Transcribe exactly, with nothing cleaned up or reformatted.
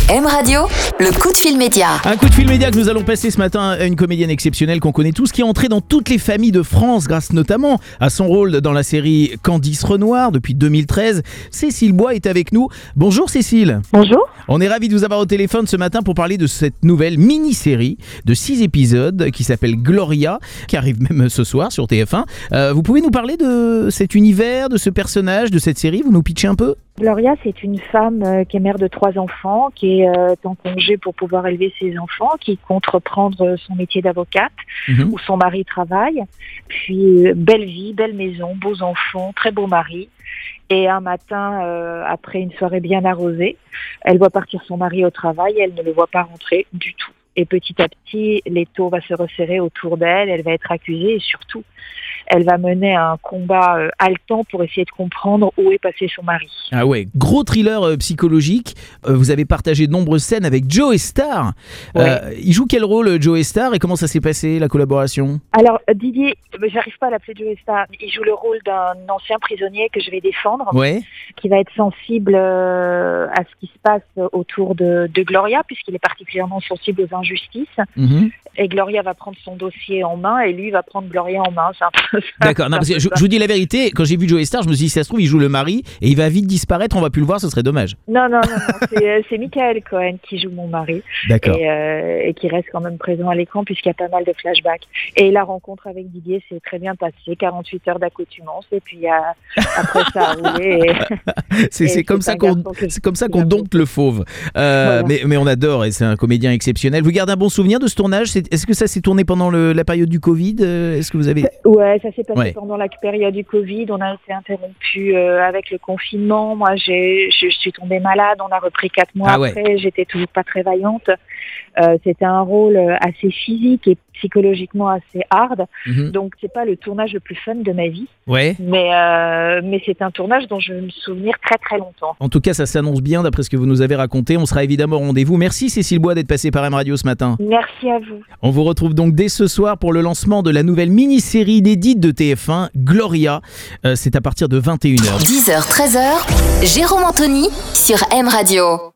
M Radio, le coup de fil média. Un coup de fil média que nous allons passer ce matin à une comédienne exceptionnelle qu'on connaît tous, qui est entrée dans toutes les familles de France grâce notamment à son rôle dans la série Candice Renoir depuis deux mille treize. Cécile Bois est avec nous. Bonjour Cécile. Bonjour. On est ravis de vous avoir au téléphone ce matin pour parler de cette nouvelle mini-série de six épisodes qui s'appelle Gloria, qui arrive même ce soir sur T F un. Euh, vous pouvez nous parler de cet univers, de ce personnage, de cette série? Vous nous pitchez un peu? Gloria, c'est une femme euh, qui est mère de trois enfants, qui est euh, en congé pour pouvoir élever ses enfants, qui compte reprendre son métier d'avocate, mmh. où son mari travaille. Puis, euh, belle vie, belle maison, beaux enfants, très beau mari. Et un matin, euh, après une soirée bien arrosée, elle voit partir son mari au travail et elle ne le voit pas rentrer du tout. Et petit à petit, l'étau va se resserrer autour d'elle, elle va être accusée et surtout, elle va mener un combat euh, haletant pour essayer de comprendre où est passé son mari. Ah ouais, gros thriller euh, psychologique. Euh, vous avez partagé de nombreuses scènes avec Joe Star. Ouais. Euh, il joue quel rôle, Joe Star, et comment ça s'est passé, la collaboration? Alors, Didier, j'arrive pas à l'appeler Joe Star. Il joue le rôle d'un ancien prisonnier que je vais défendre, ouais. qui va être sensible euh, à ce qui se passe autour de, de Gloria, puisqu'il est particulièrement sensible aux injustices. Mm-hmm. Et Gloria va prendre son dossier en main et lui va prendre Gloria en main. C'est un peu ça. D'accord, non, parce que je, je vous dis la vérité, quand j'ai vu Joe Star, je me suis dit, si ça se trouve, il joue le mari et il va vite disparaître, on va plus le voir, ce serait dommage. Non, non, non, non c'est, c'est Michael Cohen qui joue mon mari. D'accord. Et, euh, et qui reste quand même présent à l'écran puisqu'il y a pas mal de flashbacks. Et la rencontre avec Didier s'est très bien passée, quarante-huit heures d'accoutumance et puis euh, après ça a roulé. Et, c'est, et c'est, comme ça qu'on, c'est comme ça qu'on dompte le fauve. Euh, voilà. mais, mais on adore et c'est un comédien exceptionnel. Vous gardez un bon souvenir de ce tournage? c'est, Est-ce que ça s'est tourné pendant le, la période du Covid? Est-ce que vous avez... Ouais, ça s'est passé ouais. pendant la période du Covid. On a été interrompu euh, avec le confinement. Moi, j'ai, je, je suis tombée malade. On a repris quatre mois ah après. Ouais. J'étais toujours pas très vaillante. Euh, c'était un rôle assez physique et psychologiquement assez hard. Mm-hmm. Donc, c'est pas le tournage le plus fun de ma vie. Ouais. Mais, euh, mais c'est un tournage dont je vais me souvenir très très longtemps. En tout cas, ça s'annonce bien d'après ce que vous nous avez raconté. On sera évidemment au rendez-vous. Merci Cécile Bois d'être passée par M Radio ce matin. Merci à vous. On vous retrouve donc dès ce soir pour le lancement de la nouvelle mini-série inédite de T F un, Gloria. Euh, c'est à partir de vingt et une heures. dix heures, treize heures, Jérôme Anthony sur M Radio.